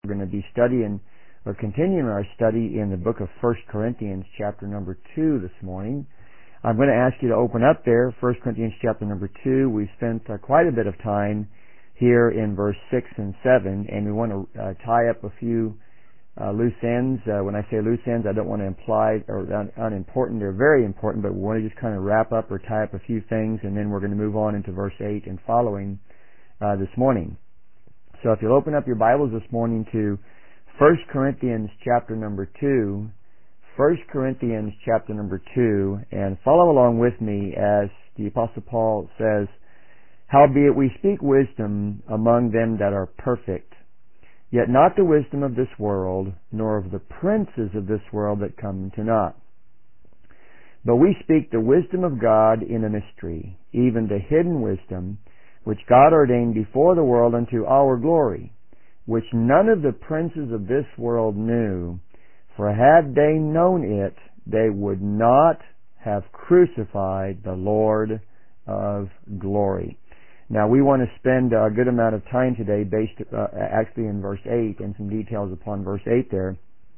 We're going to be studying or continuing our study in the book of 1 Corinthians chapter number 2 this morning. I'm going to ask you to open up there, 1 Corinthians chapter number 2. We've spent quite a bit of time here in verse 6 and 7, and we want to tie up a few loose ends. When I say loose ends, I don't want to imply or unimportant. They're very important, but we want to just kind of wrap up or tie up a few things, and then we're going to move on into verse 8 and following this morning. So if you'll open up your Bibles this morning to 1 Corinthians chapter number 2, 1 Corinthians chapter number 2, and follow along with me as the Apostle Paul says, "Howbeit we speak wisdom among them that are perfect, yet not the wisdom of this world, nor of the princes of this world that come to naught. But we speak the wisdom of God in a mystery, even the hidden wisdom, which God ordained before the world unto our glory, which none of the princes of this world knew. For had they known it, they would not have crucified the Lord of glory." Now we want to spend a good amount of time today based actually in verse 8 and some details upon verse 8 there.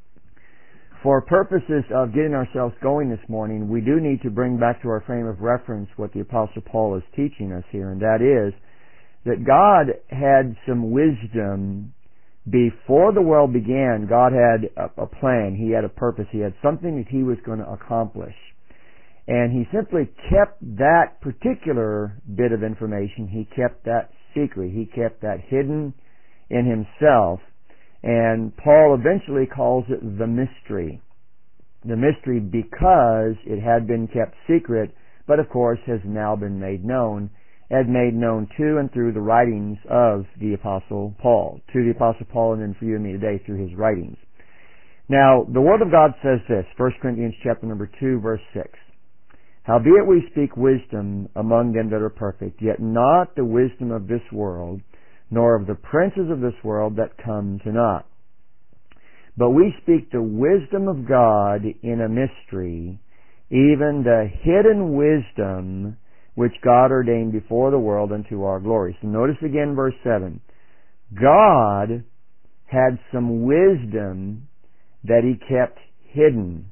For purposes of getting ourselves going this morning, we do need to bring back to our frame of reference what the Apostle Paul is teaching us here, and that is that God had some wisdom before the world began. God had a plan. He had a purpose. He had something that He was going to accomplish. And He simply kept that particular bit of information. He kept that secret. He kept that hidden in Himself. And Paul eventually calls it the mystery. The mystery because it had been kept secret, but of course has now been made known, and made known to and through the writings of the Apostle Paul. To the Apostle Paul, and then for you and me today through his writings. Now, the Word of God says this, 1 Corinthians chapter number 2, verse 6. "Howbeit we speak wisdom among them that are perfect, yet not the wisdom of this world, nor of the princes of this world that come to naught. But we speak the wisdom of God in a mystery, even the hidden wisdom which God ordained before the world unto our glory." So notice again verse 7. God had some wisdom that He kept hidden.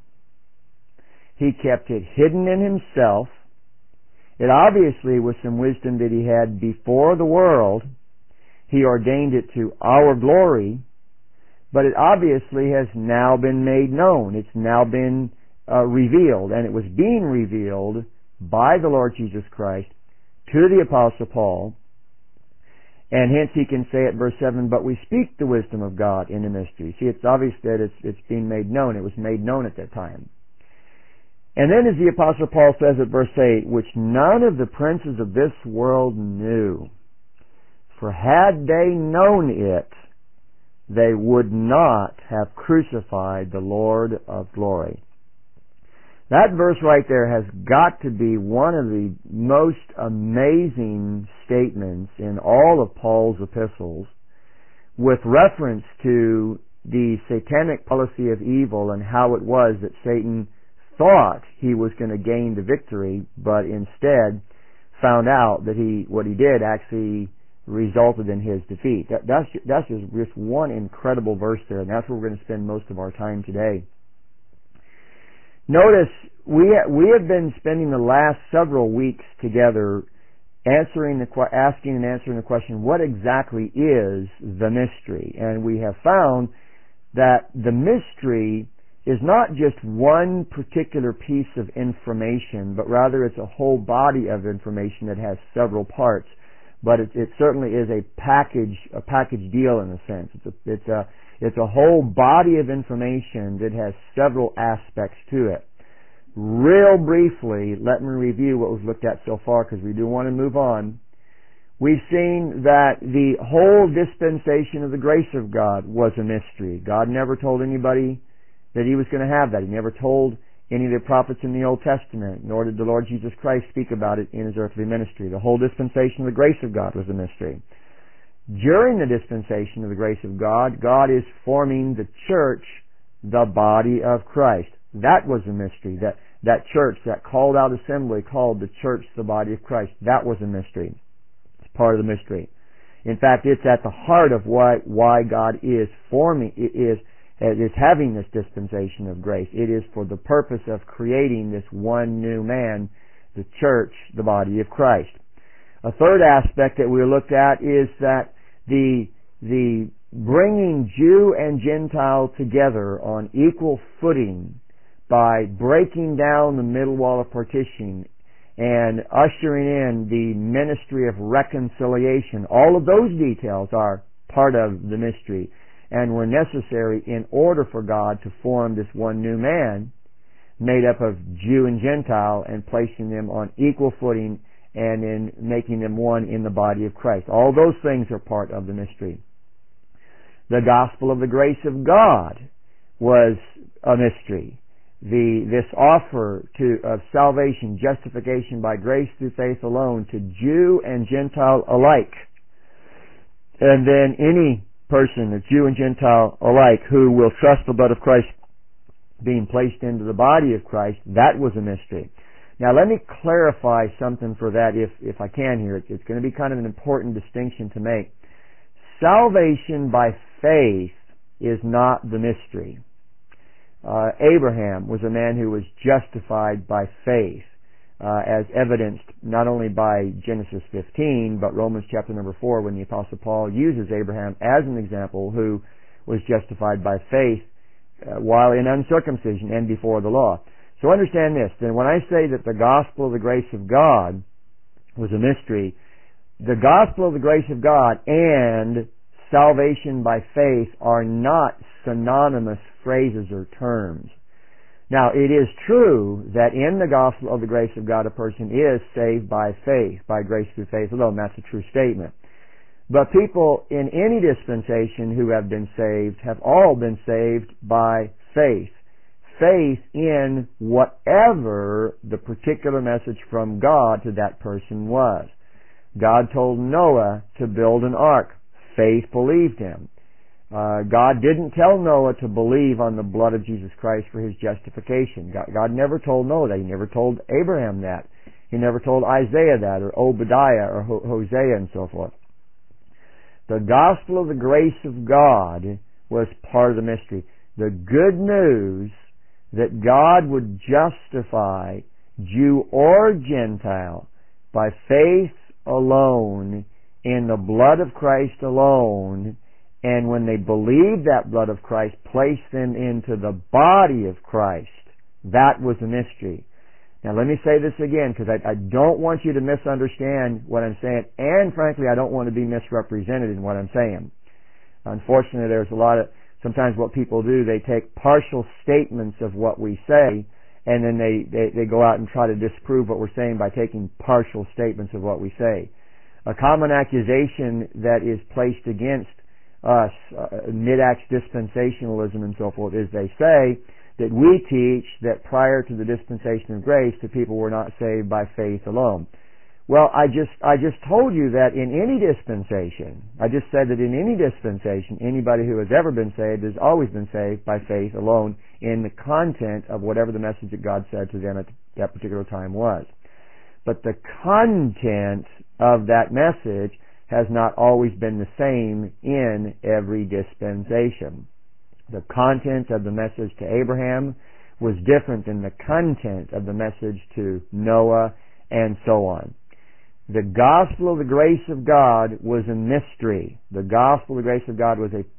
He kept it hidden in Himself. It obviously was some wisdom that He had before the world. He ordained it to our glory, but it obviously has now been made known. It's now been revealed, and it was being revealed by the Lord Jesus Christ to the Apostle Paul, and hence he can say at verse 7, "But we speak the wisdom of God in a mystery." See, it's obvious that it's being made known. It was made known at that time. And then as the Apostle Paul says at verse 8, "Which none of the princes of this world knew. For had they known it, they would not have crucified the Lord of glory." That verse right there has got to be one of the most amazing statements in all of Paul's epistles with reference to the satanic policy of evil and how it was that Satan thought he was going to gain the victory, but instead found out that what he did actually resulted in his defeat. That's just one incredible verse there, and that's where we're going to spend most of our time today. Notice we have been spending the last several weeks together asking and answering the question, what exactly is the mystery? And we have found that the mystery is not just one particular piece of information, but rather it's a whole body of information that has several parts. But it certainly is a package deal in a sense. It's a whole body of information that has several aspects to it. Real briefly, let me review what we've looked at so far, because we do want to move on. We've seen that the whole dispensation of the grace of God was a mystery. God never told anybody that He was going to have that. He never told any of the prophets in the Old Testament, nor did the Lord Jesus Christ speak about it in His earthly ministry. The whole dispensation of the grace of God was a mystery. During the dispensation of the grace of God, God is forming the church, the body of Christ. That was a mystery. That church, that called out assembly called the church the body of Christ, that was a mystery. It's part of the mystery. In fact, it's at the heart of why God is having this dispensation of grace. It is for the purpose of creating this one new man, the church, the body of Christ. A third aspect that we looked at is that the bringing Jew and Gentile together on equal footing by breaking down the middle wall of partition and ushering in the ministry of reconciliation. All of those details are part of the mystery and were necessary in order for God to form this one new man made up of Jew and Gentile and placing them on equal footing and in making them one in the body of Christ. All those things are part of the mystery. The gospel of the grace of God was a mystery. This offer of salvation, justification by grace through faith alone to Jew and Gentile alike. And then any person, a Jew and Gentile alike, who will trust the blood of Christ being placed into the body of Christ, that was a mystery. Now let me clarify something for that if I can here. It's going to be kind of an important distinction to make. Salvation by faith is not the mystery. Abraham was a man who was justified by faith, as evidenced not only by Genesis 15, but Romans chapter number 4, when the Apostle Paul uses Abraham as an example who was justified by faith while in uncircumcision and before the law. So understand this, then when I say that the gospel of the grace of God was a mystery, the gospel of the grace of God and salvation by faith are not synonymous phrases or terms. Now, it is true that in the gospel of the grace of God, a person is saved by faith, by grace through faith alone. That's a true statement. But people in any dispensation who have been saved have all been saved by faith. Faith in whatever the particular message from God to that person was. God told Noah to build an ark. Faith believed him. God didn't tell Noah to believe on the blood of Jesus Christ for his justification. God never told Noah that. He never told Abraham that. He never told Isaiah that, or Obadiah, or Hosea, and so forth. The gospel of the grace of God was part of the mystery. The good news that God would justify Jew or Gentile by faith alone in the blood of Christ alone, and when they believed that blood of Christ, place them into the body of Christ. That was a mystery. Now let me say this again, because I don't want you to misunderstand what I'm saying, and frankly I don't want to be misrepresented in what I'm saying. Unfortunately, there's a lot of, sometimes what people do, they take partial statements of what we say, and then they go out and try to disprove what we're saying by taking partial statements of what we say. A common accusation that is placed against us, mid-acts dispensationalism and so forth, is they say that we teach that prior to the dispensation of grace, the people were not saved by faith alone. Well, I just told you that in any dispensation, I just said that in any dispensation, anybody who has ever been saved has always been saved by faith alone in the content of whatever the message that God said to them at that particular time was. But the content of that message has not always been the same in every dispensation. The content of the message to Abraham was different than the content of the message to Noah, and so on. The gospel of the grace of God was a mystery. The gospel of the grace of God was is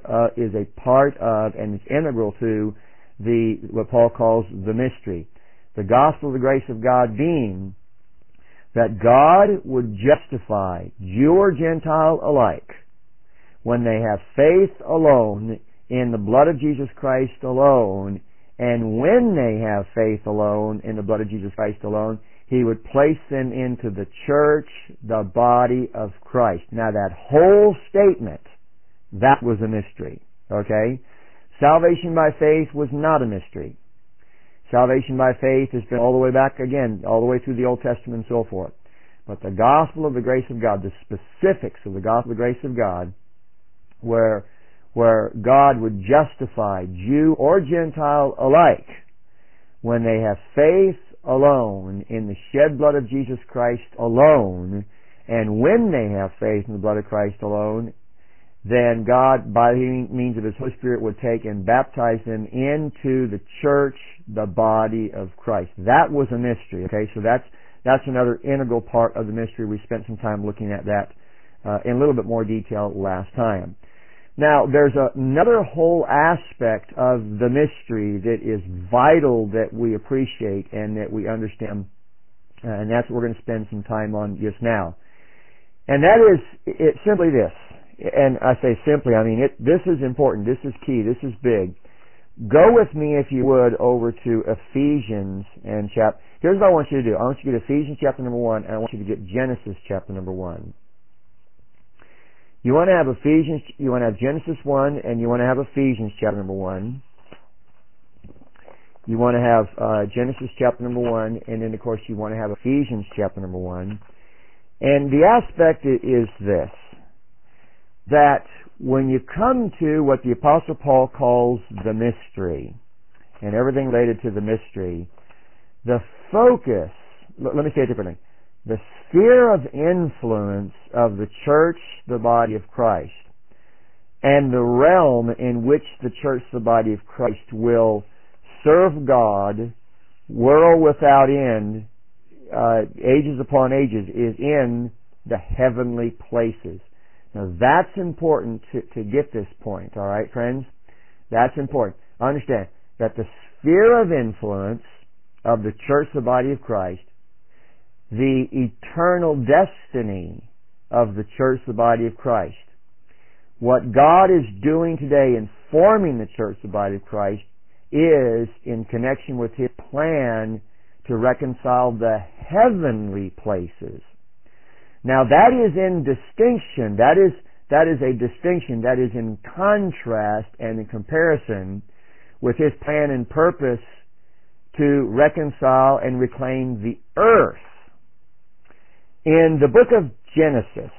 a part of, and is integral to what Paul calls the mystery. The gospel of the grace of God being that God would justify Jew or Gentile alike when they have faith alone in the blood of Jesus Christ alone, and when they have faith alone in the blood of Jesus Christ alone, He would place them into the church, the body of Christ. Now that whole statement, that was a mystery. Okay? Salvation by faith was not a mystery. Salvation by faith has been all the way back again, all the way through the Old Testament and so forth. But the gospel of the grace of God, the specifics of the gospel of the grace of God, where God would justify Jew or Gentile alike when they have faith alone in the shed blood of Jesus Christ alone, and when they have faith in the blood of Christ alone, then God, by the means of His Holy Spirit, would take and baptize them into the church, the body of Christ. That was a mystery, okay? So that's another integral part of the mystery. We spent some time looking at that in a little bit more detail last time. Now, there's another whole aspect of the mystery that is vital that we appreciate and that we understand, and that's what we're going to spend some time on just now. And that is, it's simply this. And I say simply, I mean, this is important, this is key, this is big. Go with me, if you would, over to Ephesians and here's what I want you to do. I want you to get Ephesians chapter number 1, and I want you to get Genesis chapter number 1. You want to have Genesis 1, and you want to have Ephesians chapter number 1. You want to have Genesis chapter number 1, and then of course you want to have Ephesians chapter number 1. And the aspect is this, that when you come to what the Apostle Paul calls the mystery, and everything related to the mystery, the focus, let me say it differently, the sphere of influence of the church, the body of Christ, and the realm in which the church, the body of Christ, will serve God, world without end, ages upon ages, is in the heavenly places. Now that's important to get this point, alright friends? That's important. Understand that the sphere of influence of the church, the body of Christ, the eternal destiny of the church, the body of Christ, what God is doing today in forming the church, the body of Christ, is in connection with His plan to reconcile the heavenly places. Now that is in distinction, that is a distinction that is in contrast and in comparison with His plan and purpose to reconcile and reclaim the earth. In the book of Genesis,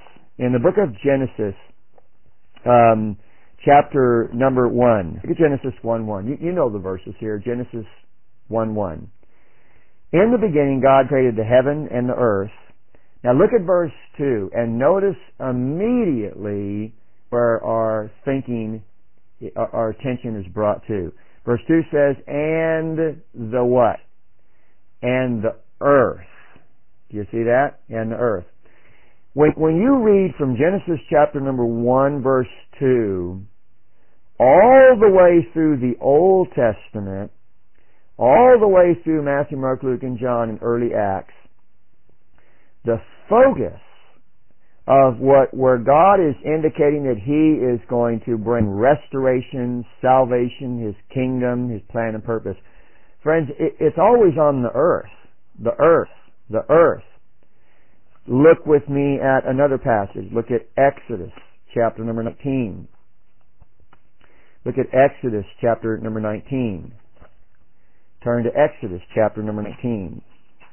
chapter number 1, look at Genesis 1:1. You know the verses here, Genesis 1:1. In the beginning God created the heaven and the earth. Now look at verse 2 and notice immediately where our thinking, our attention is brought to. Verse 2 says, and the what? And the earth. Do you see that? And the earth. When you read from Genesis chapter number 1 verse 2 all the way through the Old Testament, all the way through Matthew, Mark, Luke, and John and early Acts, the focus of where God is indicating that He is going to bring restoration, salvation, His kingdom, His plan and purpose. Friends, it's always on the earth. The earth. The earth. Look with me at another passage. Look at Exodus chapter number 19. Look at Exodus chapter number 19. Turn to Exodus chapter number 19.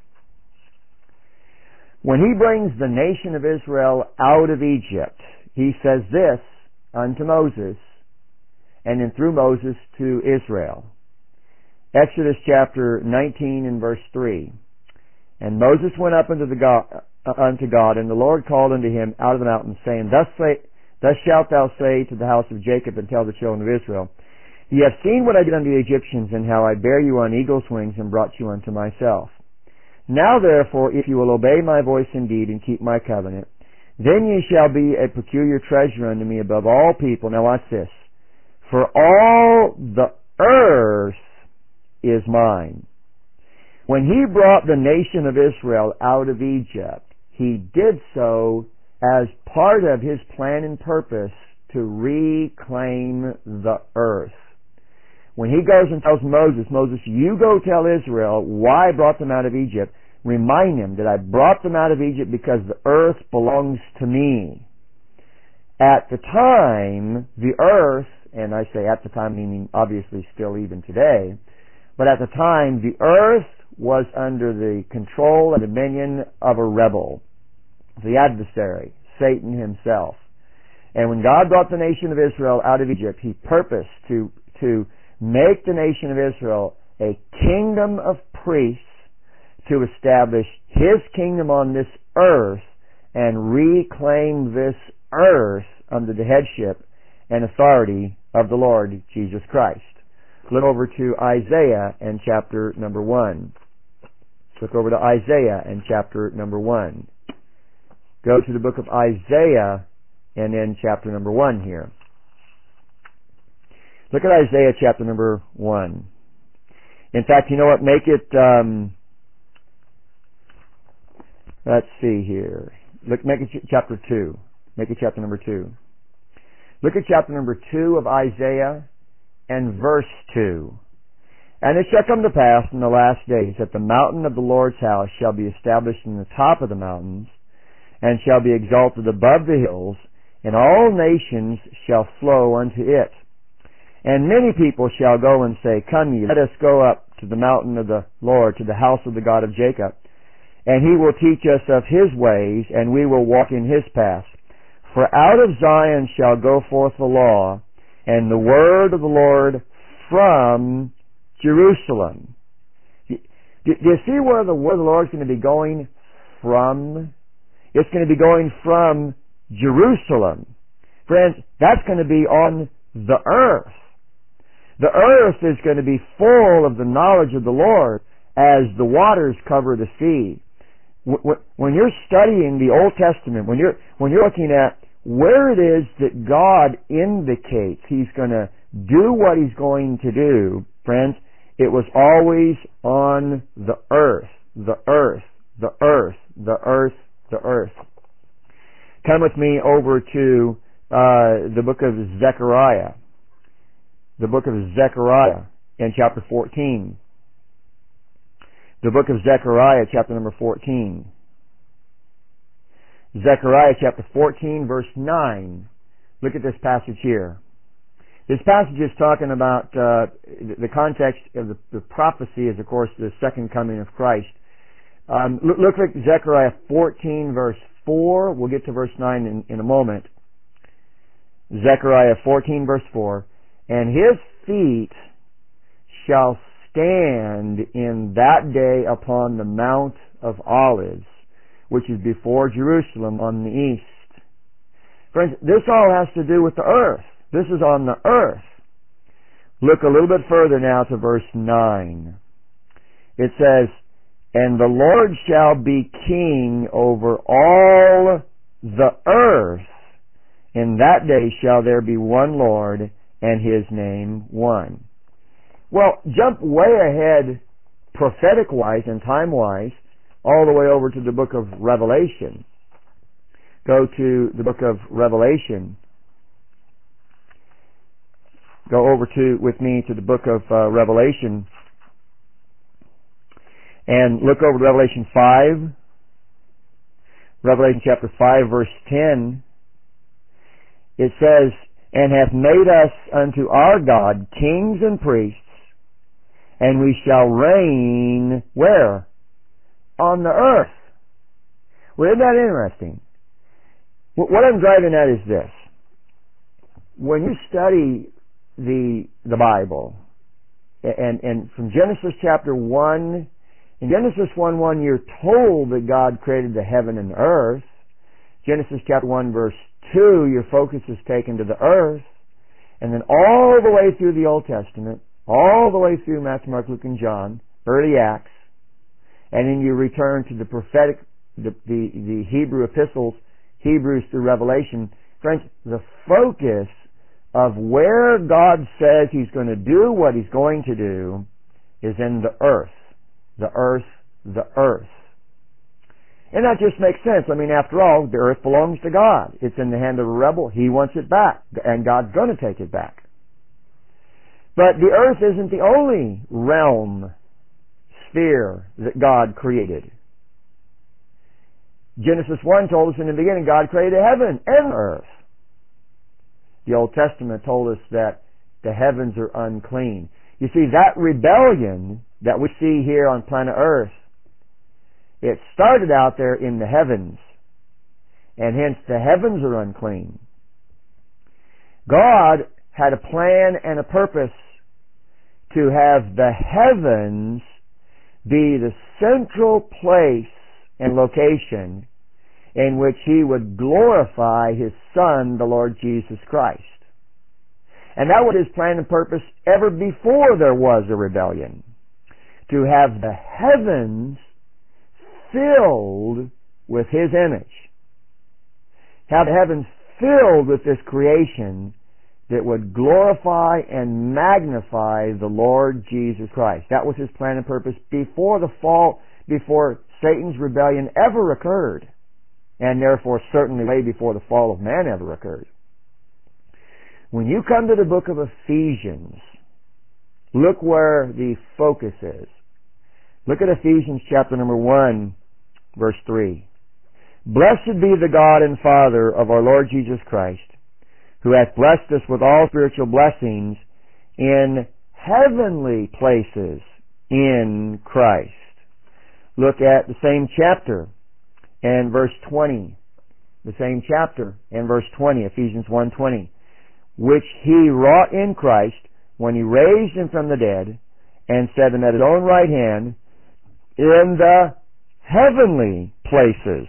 When He brings the nation of Israel out of Egypt, He says this unto Moses, and then through Moses to Israel. Exodus chapter 19 and verse 3. And Moses went up unto God, and the Lord called unto him out of the mountain, saying, Thus shalt thou say to the house of Jacob, and tell the children of Israel, Ye have seen what I did unto the Egyptians, and how I bare you on eagle's wings, and brought you unto myself. Now therefore, if you will obey my voice indeed, and keep my covenant, then ye shall be a peculiar treasure unto me above all people. Now watch this. For all the earth is mine. When He brought the nation of Israel out of Egypt, He did so as part of His plan and purpose to reclaim the earth. When He goes and tells Moses, you go tell Israel why I brought them out of Egypt. Remind them that I brought them out of Egypt because the earth belongs to me. At the time, the earth, and I say at the time meaning obviously still even today, but at the time, the earth was under the control and dominion of a rebel, the adversary, Satan himself. And when God brought the nation of Israel out of Egypt, He purposed to make the nation of Israel a kingdom of priests to establish His kingdom on this earth and reclaim this earth under the headship and authority of the Lord Jesus Christ. Look over to Isaiah and chapter number 1. Look over to Isaiah and chapter number 1. Go to the book of Isaiah and then chapter number 1 here. Look at Isaiah chapter number 1. In fact, you know what? Make it, let's see here. Make it chapter 2. Make it chapter number 2. Look at chapter number 2 of Isaiah and verse 2. And it shall come to pass in the last days that the mountain of the Lord's house shall be established in the top of the mountains, and shall be exalted above the hills, and all nations shall flow unto it. And many people shall go and say, Come ye, let us go up to the mountain of the Lord, to the house of the God of Jacob. And he will teach us of his ways, and we will walk in his paths. For out of Zion shall go forth the law, and the word of the Lord from Jerusalem. Do you see where the word of the Lord is going to be going from? It's going to be going from Jerusalem. Friends, that's going to be on the earth. The earth is going to be full of the knowledge of the Lord as the waters cover the sea. When you're studying the Old Testament, when you're looking at where it is that God indicates He's going to do what He's going to do, friends, it was always on the earth, the earth, the earth, the earth, the earth. Come with me over to the book of Zechariah. The book of Zechariah in chapter 14. The book of Zechariah, chapter number 14. Zechariah chapter 14, verse 9. Look at this passage here. This passage is talking about the context of the prophecy is, of course, the second coming of Christ. Look at Zechariah 14, verse 4. We'll get to verse 9 in a moment. Zechariah 14, verse 4. And his feet shall stand in that day upon the Mount of Olives, which is before Jerusalem on the east. Friends, this all has to do with the earth. This is on the earth. Look a little bit further now to verse 9. It says, And the Lord shall be king over all the earth. In that day shall there be one Lord, and his name one. Well, jump way ahead prophetic-wise and time-wise all the way over to the book of Revelation. Go to the book of Revelation. Go over with me to the book of Revelation and look over to Revelation 5. Revelation chapter 5 verse 10. It says, And hath made us unto our God kings and priests, and we shall reign where? On the earth. Well, isn't that interesting? What I'm driving at is this. When you study the Bible, and from Genesis chapter 1, in Genesis 1:1, you're told that God created the heaven and the earth. Genesis chapter 1 verse 2, your focus is taken to the earth. And then all the way through the Old Testament, all the way through Matthew, Mark, Luke, and John, early Acts, and then you return to the prophetic, the Hebrew epistles, Hebrews through Revelation. Friends, the focus of where God says He's going to do what He's going to do is in the earth. The earth, the earth. And that just makes sense. I mean, after all, the earth belongs to God. It's in the hand of a rebel. He wants it back, and God's going to take it back. But the earth isn't the only realm, sphere that God created. Genesis 1 told us in the beginning God created heaven and earth. The Old Testament told us that the heavens are unclean. You see, that rebellion that we see here on planet Earth, it started out there in the heavens, and hence the heavens are unclean. God had a plan and a purpose to have the heavens be the central place and location in which He would glorify His Son, the Lord Jesus Christ. And that was His plan and purpose ever before there was a rebellion. To have the heavens filled with His image. Have the heavens filled with this creation that would glorify and magnify the Lord Jesus Christ. That was His plan and purpose before the fall, before Satan's rebellion ever occurred, and therefore certainly way before the fall of man ever occurred. When you come to the book of Ephesians, look where the focus is. Look at Ephesians chapter number 1, verse 3. Blessed be the God and Father of our Lord Jesus Christ, who hath blessed us with all spiritual blessings in heavenly places in Christ. Look at the same chapter and verse 20. The same chapter and verse 20, Ephesians 1:20. Which He wrought in Christ when He raised Him from the dead and set Him at His own right hand in the heavenly places.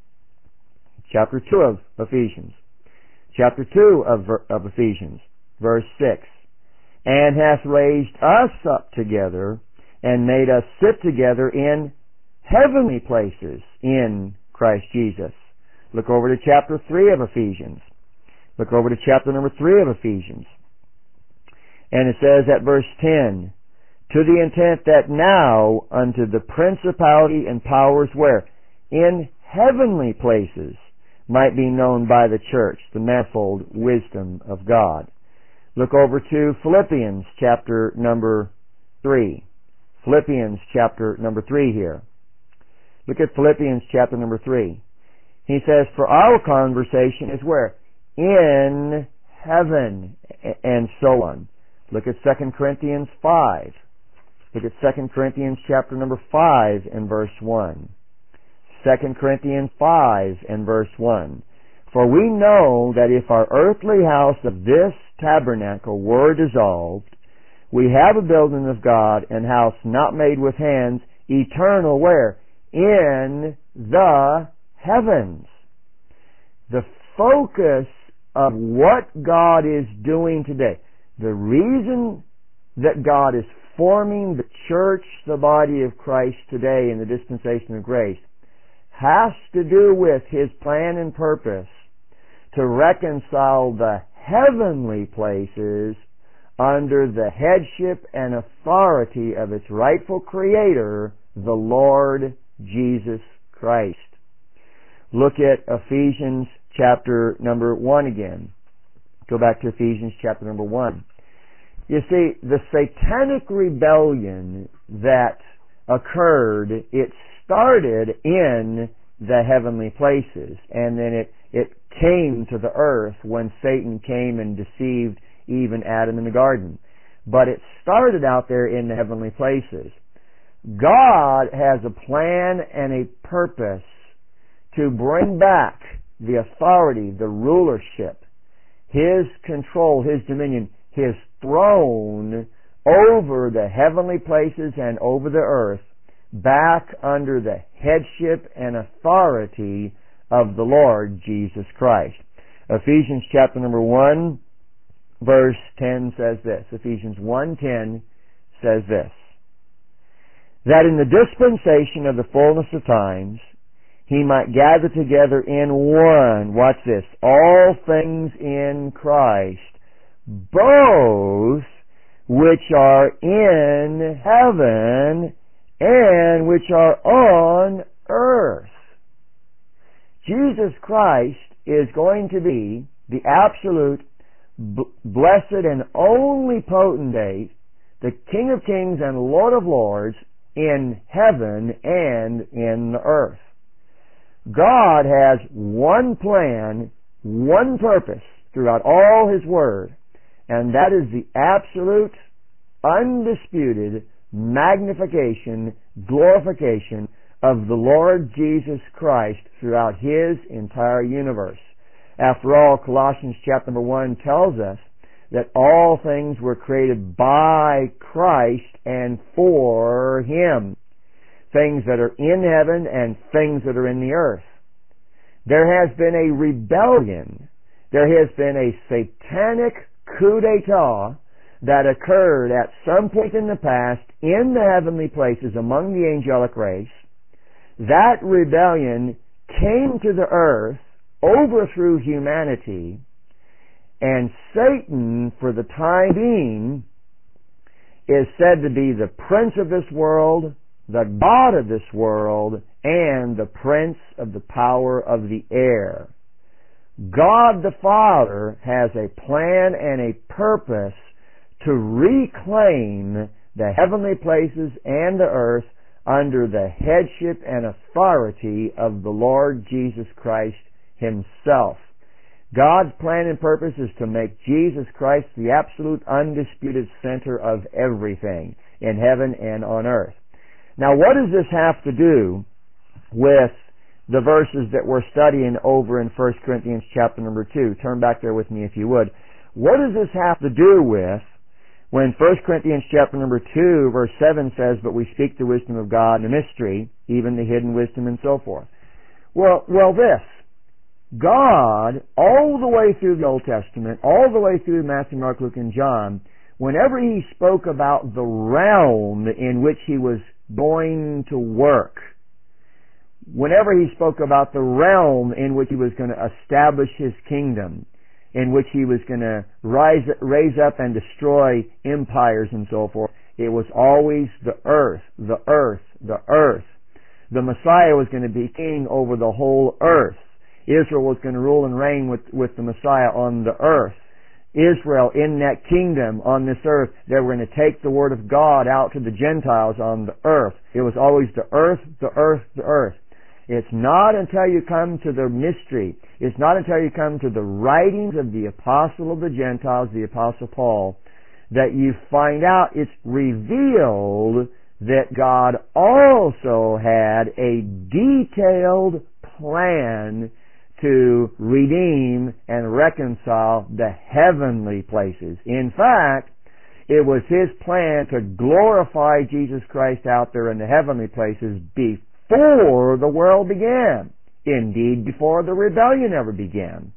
Chapter 2 of Ephesians. Chapter 2 of Ephesians, verse 6. And hath raised us up together and made us sit together in heavenly places in Christ Jesus. Look over to chapter 3 of Ephesians. Look over to chapter number 3 of Ephesians. And it says at verse 10, to the intent that now unto the principality and powers where? In heavenly places might be known by the church the manifold wisdom of God. Look over to Philippians chapter number 3. Philippians chapter number 3 here. Look at Philippians chapter number 3. He says, for our conversation is where? In heaven, and so on. Look at 2 Corinthians 5. Look at 2 Corinthians chapter number 5 and verse 1. 2 Corinthians 5 and verse 1. For we know that if our earthly house of this tabernacle were dissolved, we have a building of God, and house not made with hands, eternal where? In the heavens. The focus of what God is doing today, the reason that God is forming the church, the body of Christ today in the dispensation of grace, has to do with His plan and purpose to reconcile the heavenly places under the headship and authority of its rightful Creator, the Lord Jesus Christ. Look at Ephesians chapter number 1 again. Go back to Ephesians chapter number 1. You see, the satanic rebellion that occurred, it started in the heavenly places, and then it came to the earth when Satan came and deceived Eve and Adam in the garden. But it started out there in the heavenly places. God has a plan and a purpose to bring back the authority, the rulership, His control, His dominion, His throne over the heavenly places and over the earth, back under the headship and authority of the Lord Jesus Christ. Ephesians chapter number 1, verse 10 says this. Ephesians 1:10 says this. That in the dispensation of the fullness of times, He might gather together in one, watch this, all things in Christ, both which are in heaven and which are on earth. Jesus Christ is going to be the absolute, blessed and only potentate, the King of kings and Lord of lords in heaven and in the earth. God has one plan, one purpose throughout all His Word, and that is the absolute, undisputed magnification, glorification of the Lord Jesus Christ throughout His entire universe. After all, Colossians chapter number 1 tells us that all things were created by Christ and for Him. Things that are in heaven and things that are in the earth. There has been a rebellion. There has been a satanic coup d'etat that occurred at some point in the past in the heavenly places among the angelic race. That rebellion came to the earth, overthrew humanity, and Satan, for the time being, is said to be the prince of this world, the god of this world, and the prince of the power of the air. God the Father has a plan and a purpose to reclaim the heavenly places and the earth under the headship and authority of the Lord Jesus Christ Himself. God's plan and purpose is to make Jesus Christ the absolute undisputed center of everything in heaven and on earth. Now, what does this have to do with the verses that we're studying over in 1 Corinthians chapter number 2? Turn back there with me if you would. What does this have to do with when 1 Corinthians chapter number 2 verse 7 says, "But we speak the wisdom of God in a mystery, even the hidden wisdom," and so forth? Well, this. God, all the way through the Old Testament, all the way through Matthew, Mark, Luke, and John, whenever He spoke about the realm in which He was going to work, whenever He spoke about the realm in which He was going to establish His kingdom, in which He was going to raise up and destroy empires and so forth, it was always the earth, the earth, the earth. The Messiah was going to be king over the whole earth. Israel was going to rule and reign with the Messiah on the earth. Israel, in that kingdom on this earth, they were going to take the Word of God out to the Gentiles on the earth. It was always the earth, the earth, the earth. It's not until you come to the mystery, it's not until you come to the writings of the Apostle of the Gentiles, the Apostle Paul, that you find out it's revealed that God also had a detailed plan to redeem and reconcile the heavenly places. In fact, it was His plan to glorify Jesus Christ out there in the heavenly places before the world began. Indeed, before the rebellion ever began.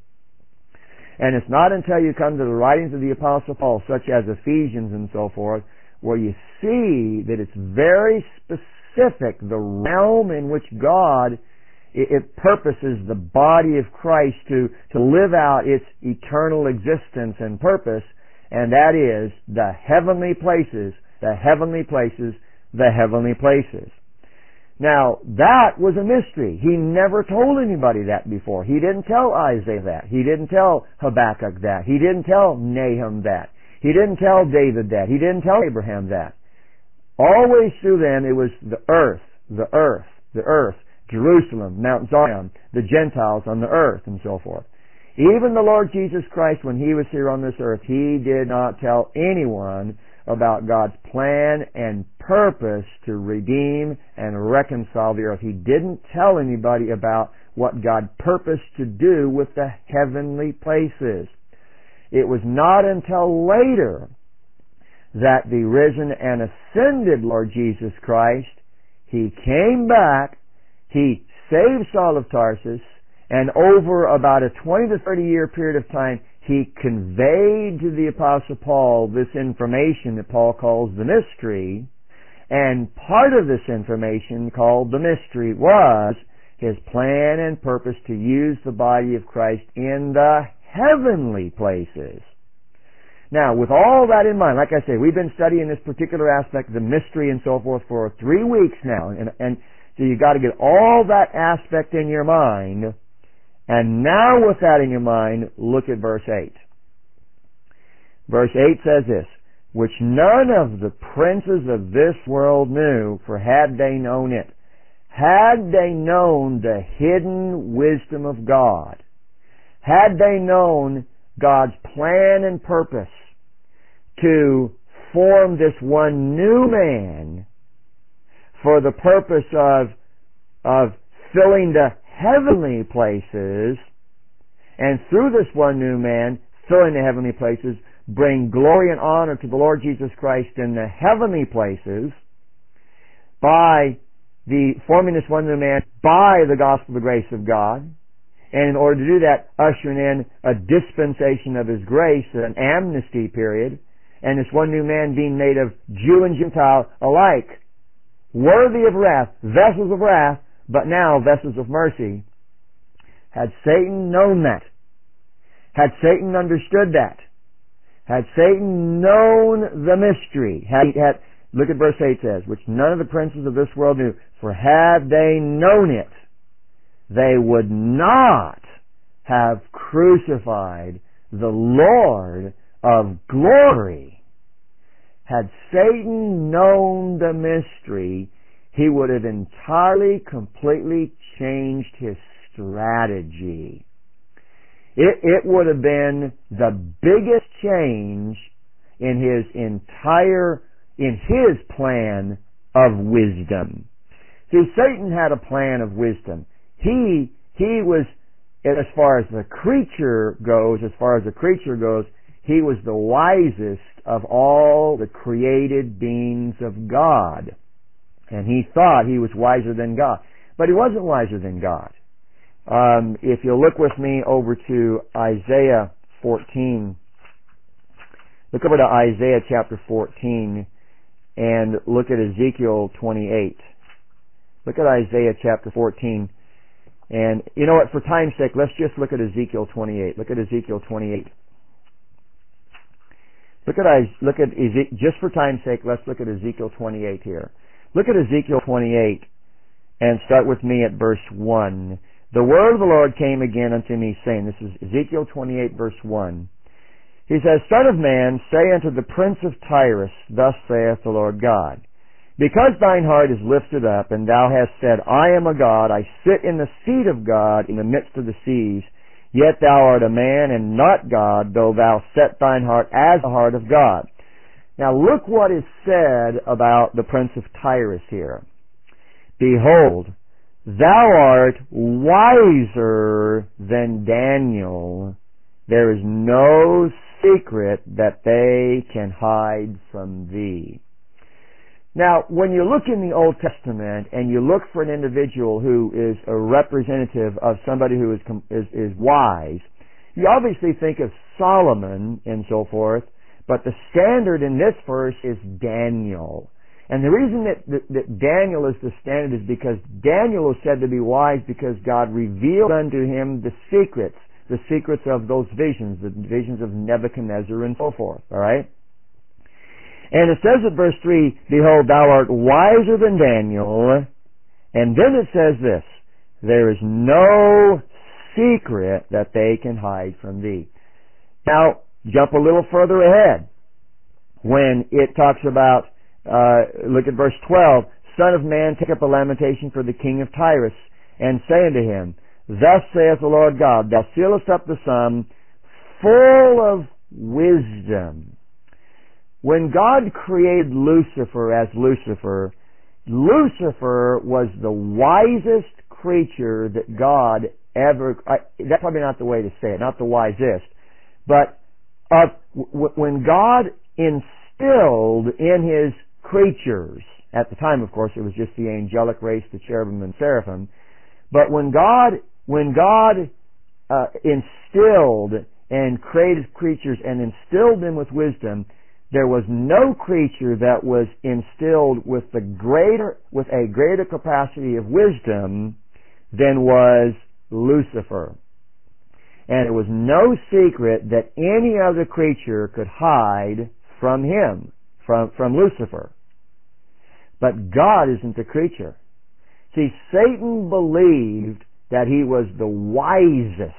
And it's not until you come to the writings of the Apostle Paul, such as Ephesians and so forth, where you see that it's very specific, the realm in which God it purposes the body of Christ to live out its eternal existence and purpose, and that is the heavenly places, the heavenly places, the heavenly places. Now, that was a mystery. He never told anybody that before. He didn't tell Isaiah that. He didn't tell Habakkuk that. He didn't tell Nahum that. He didn't tell David that. He didn't tell Abraham that. Always through them, it was the earth, the earth, the earth. Jerusalem, Mount Zion, the Gentiles on the earth, and so forth. Even the Lord Jesus Christ, when He was here on this earth, He did not tell anyone about God's plan and purpose to redeem and reconcile the earth. He didn't tell anybody about what God purposed to do with the heavenly places. It was not until later that the risen and ascended Lord Jesus Christ, He came back, He saved Saul of Tarsus, and over about a 20 to 30 year period of time, He conveyed to the Apostle Paul this information that Paul calls the mystery, and part of this information called the mystery was His plan and purpose to use the body of Christ in the heavenly places. Now, with all that in mind, like I say, we've been studying this particular aspect of the mystery and so forth for 3 weeks now, and so you got to get all that aspect in your mind. And now with that in your mind, look at verse 8. Verse 8 says this, "Which none of the princes of this world knew, for had they known it, had they known the hidden wisdom of God, had they known God's plan and purpose to form this one new man for the purpose of filling the heavenly places, and through this one new man, filling the heavenly places, bring glory and honor to the Lord Jesus Christ in the heavenly places, by the forming this one new man by the gospel of the grace of God, and in order to do that, ushering in a dispensation of His grace, an amnesty period, and this one new man being made of Jew and Gentile alike, worthy of wrath, vessels of wrath, but now vessels of mercy. Had Satan known that, had Satan understood that, had Satan known the mystery, look at verse 8 says, which none of the princes of this world knew, for had they known it, they would not have crucified the Lord of glory. Had Satan known the mystery, he would have entirely, completely changed his strategy. It would have been the biggest change in his plan of wisdom. See, Satan had a plan of wisdom. He was, as far as the creature goes, he was the wisest of all the created beings of God. And he thought he was wiser than God. But he wasn't wiser than God. If you'll look with me over to Isaiah 14, look over to Isaiah chapter 14 and look at Ezekiel 28. Look at Isaiah chapter 14. And you know what, for time's sake, let's just look at Ezekiel 28. Look at Ezekiel 28. Just for time's sake, let's look at Ezekiel 28 here. Look at Ezekiel 28 and start with me at verse 1. The word of the Lord came again unto me, saying, this is Ezekiel 28 verse 1. He says, Son of man, say unto the prince of Tyrus, thus saith the Lord God, because thine heart is lifted up, and thou hast said, I am a God, I sit in the seat of God in the midst of the seas, yet thou art a man and not God, though thou set thine heart as the heart of God. Now look what is said about the prince of Tyrus here. Behold, thou art wiser than Daniel. There is no secret that they can hide from thee. Now, when you look in the Old Testament and you look for an individual who is a representative of somebody who is wise, you obviously think of Solomon and so forth, but the standard in this verse is Daniel. And the reason that Daniel is the standard is because Daniel was said to be wise because God revealed unto him the secrets of those visions, the visions of Nebuchadnezzar and so forth. All right? And it says in verse 3, Behold, thou art wiser than Daniel. And then it says this, there is no secret that they can hide from thee. Now, jump a little further ahead. When it talks about, look at verse 12, Son of man, take up a lamentation for the king of Tyrus, and say unto him, Thus saith the Lord God, Thou sealest up the sum, full of wisdom. When God created Lucifer as Lucifer, Lucifer was the wisest creature that God ever, that's probably not the way to say it, not the wisest, but when God instilled in His creatures, at the time of course it was just the angelic race, the cherubim and seraphim, but when God instilled and created creatures and instilled them with wisdom, there was no creature that was instilled with a greater capacity of wisdom than was Lucifer. And it was no secret that any other creature could hide from him, from Lucifer. But God isn't a creature. See, Satan believed that he was the wisest.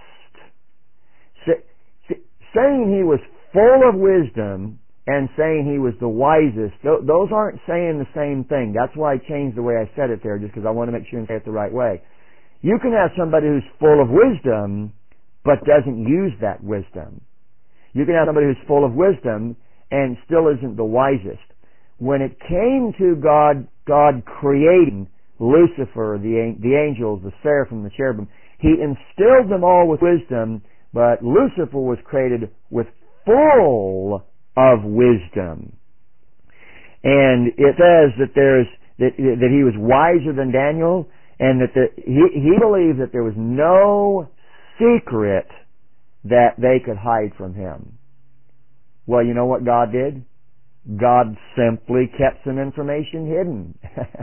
Saying he was full of wisdom and saying he was the wisest, those aren't saying the same thing. That's why I changed the way I said it there, just because I want to make sure and say it the right way. You can have somebody who's full of wisdom, but doesn't use that wisdom. You can have somebody who's full of wisdom and still isn't the wisest. When it came to God creating Lucifer, the angels, the seraphim, the cherubim, He instilled them all with wisdom, but Lucifer was created with full of wisdom. And it says that that he was wiser than Daniel, and that he believed that there was no secret that they could hide from him. Well, you know what God did? God simply kept some information hidden.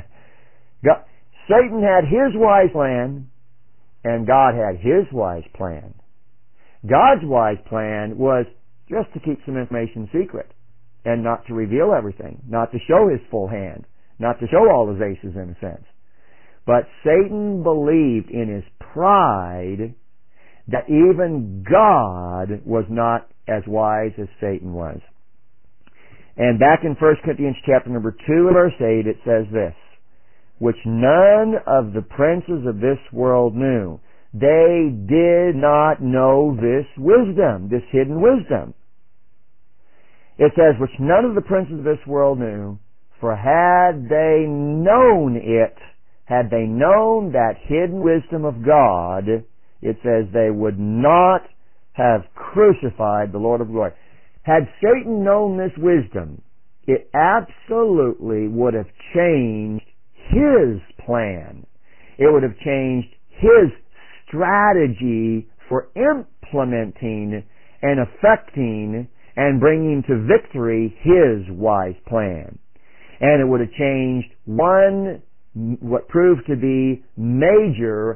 Satan had his wise plan, and God had his wise plan. God's wise plan was just to keep some information secret and not to reveal everything, not to show his full hand, not to show all his aces in a sense. But Satan believed in his pride that even God was not as wise as Satan was. And back in 1 Corinthians chapter number 2 verse 8 it says this, which none of the princes of this world knew. They did not know this wisdom, this hidden wisdom. It says, which none of the princes of this world knew, for had they known it, had they known that hidden wisdom of God, it says they would not have crucified the Lord of glory. Had Satan known this wisdom, it absolutely would have changed his plan. It would have changed his strategy for implementing and effecting and bringing to victory his wise plan. And it would have changed what proved to be the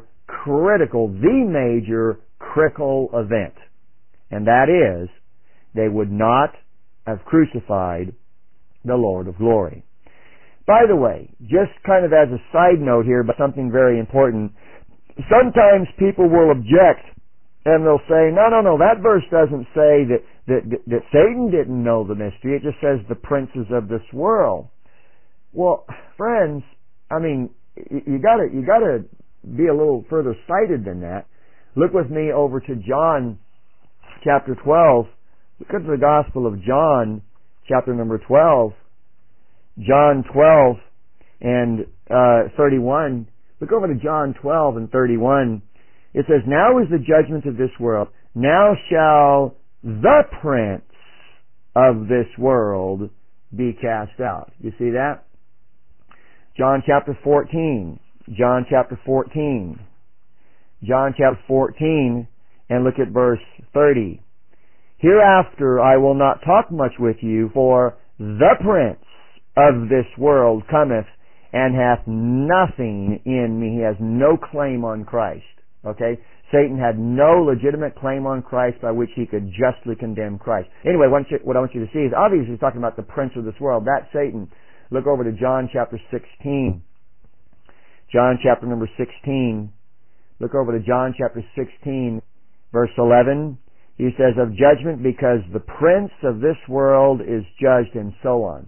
major critical event. And that is, they would not have crucified the Lord of glory. By the way, just kind of as a side note here, but something very important, sometimes people will object and they'll say, no, that verse doesn't say that Satan didn't know the mystery. It just says the princes of this world. Well, friends, I mean, you gotta be a little further sighted than that. Look with me over to John chapter 12. Look at the Gospel of John chapter number 12. John 12 and 31. Look over to John 12 and 31. It says, now is the judgment of this world. Now shall the prince of this world be cast out. You see that? John chapter 14. John chapter 14. John chapter 14 and look at verse 30. Hereafter I will not talk much with you, for the prince of this world cometh and hath nothing in me. He has no claim on Christ. Okay? Satan had no legitimate claim on Christ by which he could justly condemn Christ. Anyway, what I want you to see is obviously he's talking about the prince of this world. That's Satan. Look over to John chapter 16. John chapter number 16. Look over to John chapter 16, verse 11. He says, of judgment because the prince of this world is judged, and so on.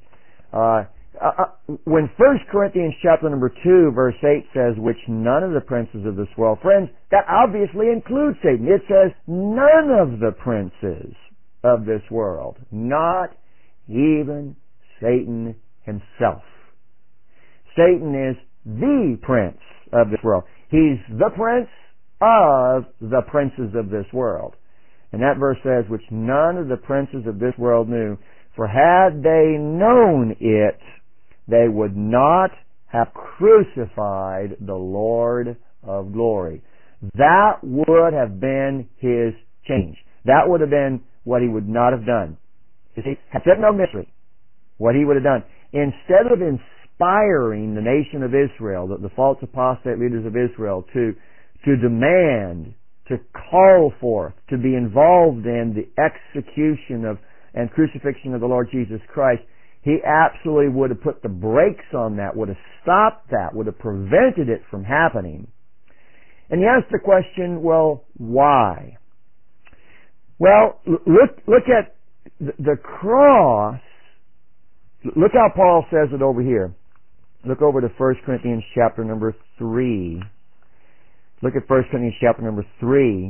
When 1 Corinthians chapter number 2, verse 8 says, which none of the princes of this world, friends, that obviously includes Satan. It says, none of the princes of this world, not even Satan himself. Satan is the prince of this world. He's the prince of the princes of this world. And that verse says, which none of the princes of this world knew, for had they known it, they would not have crucified the Lord of glory. That would have been his change. That would have been what he would not have done. You see, had Satan no mystery, what he would have done, instead of inspiring the nation of Israel, the false apostate leaders of Israel, to demand, to call forth, to be involved in the execution of and crucifixion of the Lord Jesus Christ, he absolutely would have put the brakes on that, would have stopped that, would have prevented it from happening. And he asked the question, well, why? Well, look at the cross. Look how Paul says it over here. Look over to 1 Corinthians chapter number 3. Look at 1 Corinthians chapter number 3,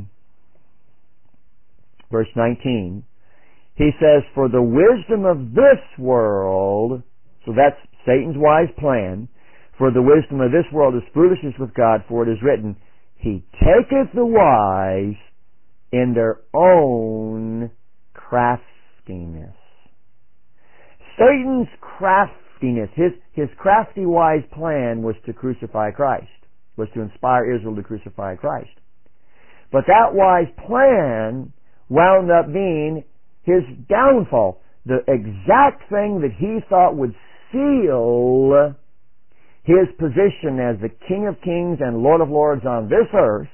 verse 19. He says, for the wisdom of this world, so that's Satan's wise plan, for the wisdom of this world is foolishness with God, for it is written, he taketh the wise in their own craftiness. Satan's craftiness, his crafty wise plan was to crucify Christ, was to inspire Israel to crucify Christ. But that wise plan wound up being his downfall. The exact thing that he thought would seal his position as the King of Kings and Lord of Lords on this earth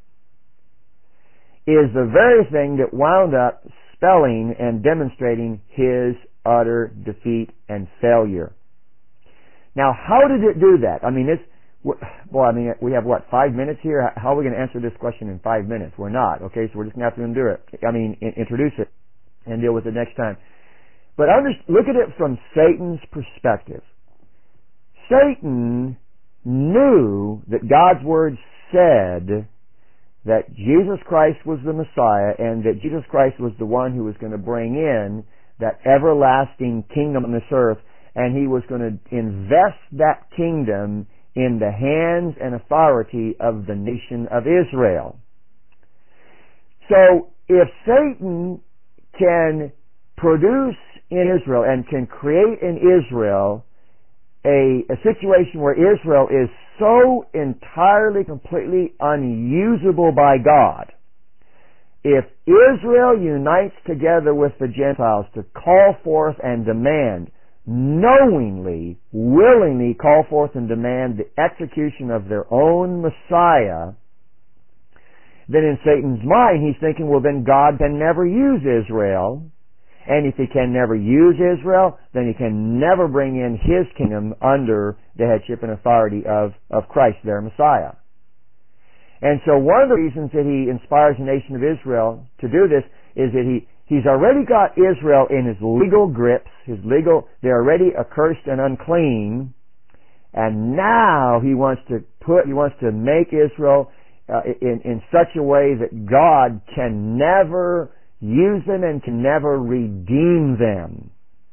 is the very thing that wound up spelling and demonstrating his utter defeat and failure. Now, how did it do that? I mean, we have 5 minutes here? How are we going to answer this question in 5 minutes? We're not, okay? So we're just going to have to introduce it and deal with it next time. But look at it from Satan's perspective. Satan knew that God's Word said that Jesus Christ was the Messiah and that Jesus Christ was the one who was going to bring in that everlasting kingdom on this earth, and he was going to invest that kingdom in the hands and authority of the nation of Israel. So, if Satan can produce in Israel and can create in Israel a situation where Israel is so entirely, completely unusable by God, if Israel unites together with the Gentiles to call forth and demand, knowingly, willingly call forth and demand the execution of their own Messiah, then in Satan's mind he's thinking, well, then God can never use Israel, and if he can never use Israel, then he can never bring in his kingdom under the headship and authority of Christ, their Messiah. And so one of the reasons that he inspires the nation of Israel to do this is that he's already got Israel in his legal grips, they're already accursed and unclean, and now he wants to make Israel in such a way that God can never use them and can never redeem them.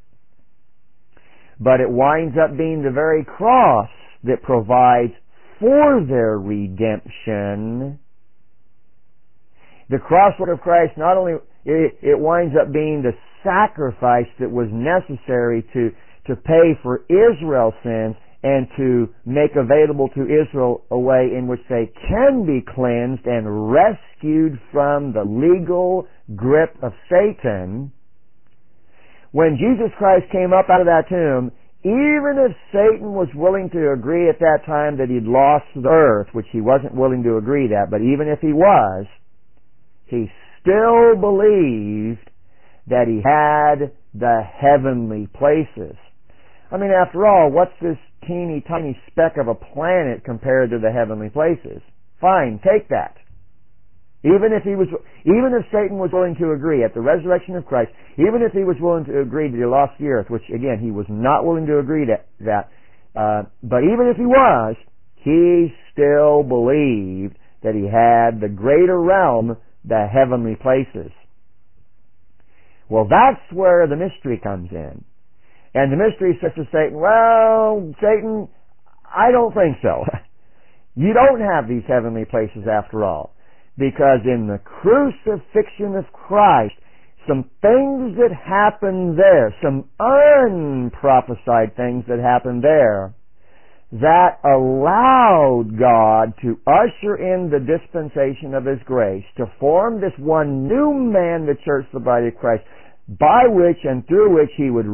But it winds up being the very cross that provides for their redemption. The cross work of Christ, not only it winds up being the sacrifice that was necessary to pay for Israel's sins and to make available to Israel a way in which they can be cleansed and rescued from the legal grip of Satan. When Jesus Christ came up out of that tomb, even if Satan was willing to agree at that time that he'd lost the earth, which he wasn't willing to agree that, but even if he was, he still believed that he had the heavenly places. I mean, after all, what's this teeny tiny speck of a planet compared to the heavenly places? Fine, take that. Even if Satan was willing to agree at the resurrection of Christ, even if he was willing to agree that he lost the earth, which again he was not willing to agree to that, but even if he was, he still believed that he had the greater realm, the heavenly places. Well, that's where the mystery comes in. And the mystery says to Satan, well, Satan, I don't think so. You don't have these heavenly places after all. Because in the crucifixion of Christ, some things that happened there, some unprophesied things that happened there, that allowed God to usher in the dispensation of His grace, to form this one new man, the church, the body of Christ, by which and through which He would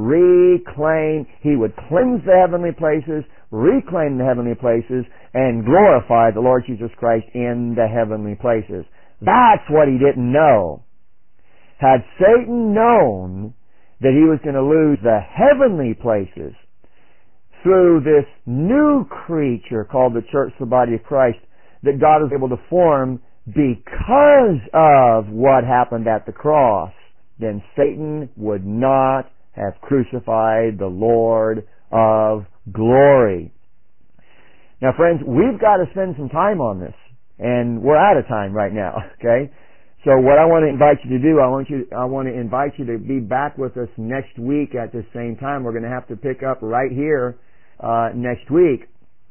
He would cleanse the heavenly places, reclaim the heavenly places, and glorify the Lord Jesus Christ in the heavenly places. That's what he didn't know. Had Satan known that he was going to lose the heavenly places through this new creature called the church, the body of Christ, that God was able to form because of what happened at the cross, then Satan would not have crucified the Lord of glory. Now, friends, we've got to spend some time on this, and we're out of time right now, okay? So what I want to invite you to do, I want to invite you to be back with us next week at the same time. We're going to have to pick up right here next week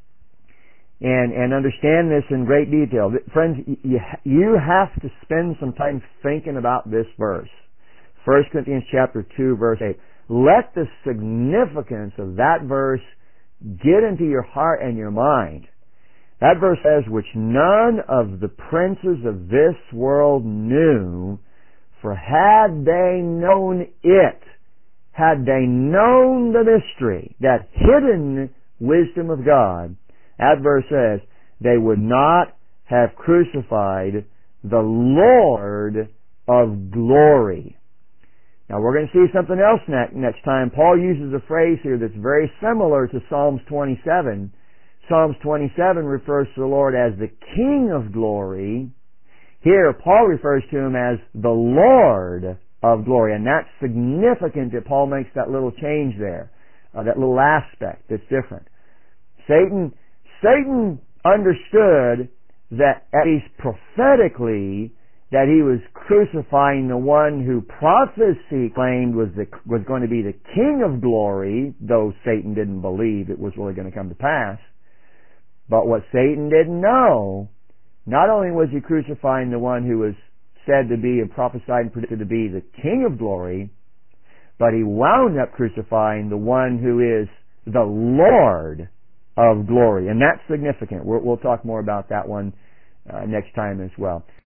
and understand this in great detail. Friends, you have to spend some time thinking about this verse. 1 Corinthians chapter 2, verse 8. Let the significance of that verse get into your heart and your mind. That verse says, which none of the princes of this world knew, for had they known it, had they known the mystery, that hidden wisdom of God, that verse says, they would not have crucified the Lord of glory. Now we're going to see something else next time. Paul uses a phrase here that's very similar to Psalms 27. Psalms 27 refers to the Lord as the King of glory. Here, Paul refers to Him as the Lord of glory. And that's significant that Paul makes that little change there, that little aspect that's different. Satan understood that, at least prophetically, that he was crucifying the one who prophecy claimed was going to be the King of glory, though Satan didn't believe it was really going to come to pass. But what Satan didn't know, not only was he crucifying the one who was said to be and prophesied and predicted to be the King of glory, but he wound up crucifying the one who is the Lord of glory. And that's significant. We'll talk more about that one next time as well.